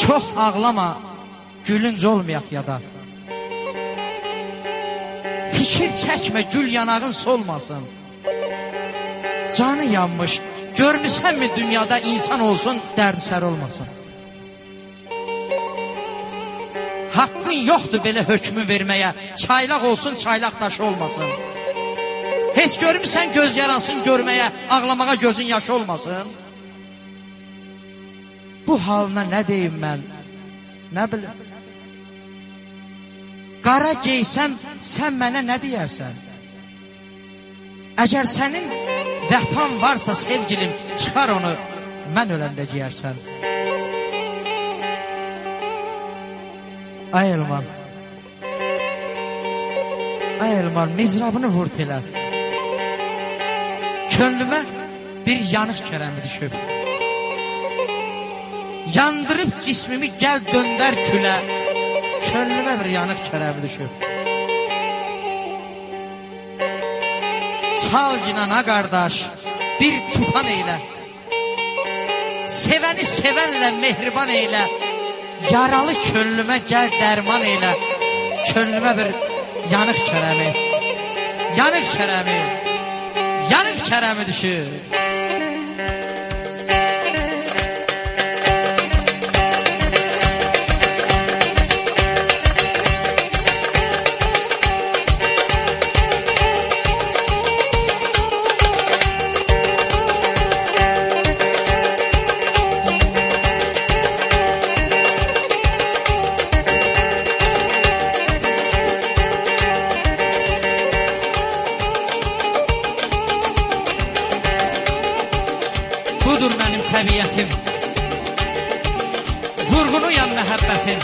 Çox ağlama, gülünc olmayak yada. Fikir çəkmə, gül yanağın solmasın. Canı yanmış, görmüsən mi dünyada insan olsun, dərdi sər olmasın. Haqqın yoxdur belə hökmü verməyə, çaylaq olsun, çaylaq daşı olmasın. Heç görmüsən göz yaransın görməyə, ağlamağa gözün yaşı olmasın. Bu halına nə deyim mən, nə bilim. Qara geysəm, sən mənə nə deyərsən? Əgər sənin vəfan varsa sevgilim, çıxar onu, mən öləndə giyərsən. Ay Elman, ay Elman, mizrabını vurt elə. Könlümə bir yanıq kərəmi düşüb. Yandırıb cismimi gəl döndər külə. Könlümə bir yanıq kərəmi düşüb. Çal ginana qardaş, bir tufan eylə. Sevəni sevənlə mehriban eylə. Yaralı könlümə gəl dərman eylə. Könlümə bir yanıq kərəmi, yanıq kərəmi, yanıq kərəmi düşür. Budur mənim təbiyyətim, vurğunuyam məhəbbətin.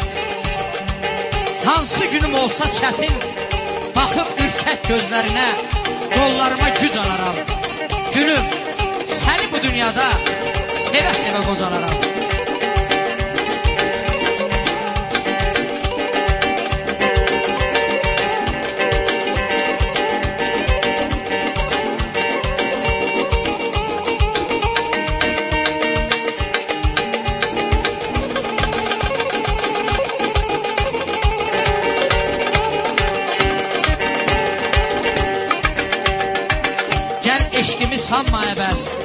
Hansı günüm olsa çətin, baxıb ürkək gözlərinə, qollarıma güc alaram. Gülüm, səni bu dünyada sevə-sevə qocalaram. Eşkimi sanma əbəs,